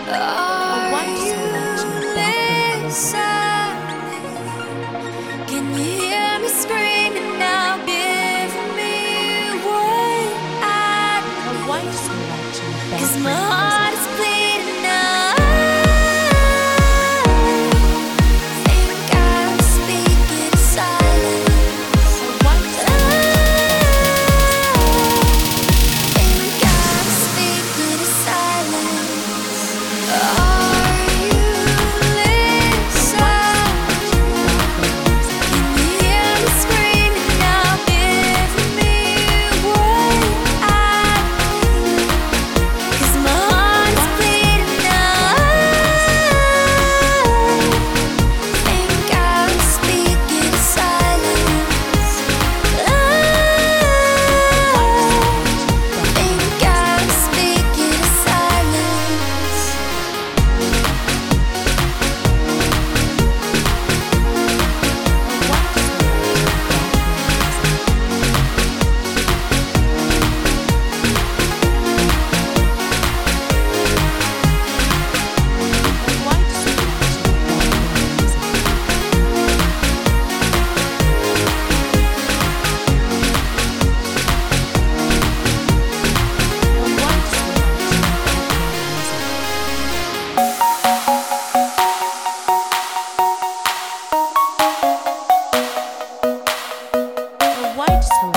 Are you listening? Can you hear me screaming now? Give me what I need. 'Cause my heart is bleeding now. Think I'm speaking silence. Think I'm speaking silence. Are you listening? Can you hear me screaming now? Give me what I need. 'Cause my heart is bleeding now. Think I'm speaking silence. Think I'm speaking silence. A white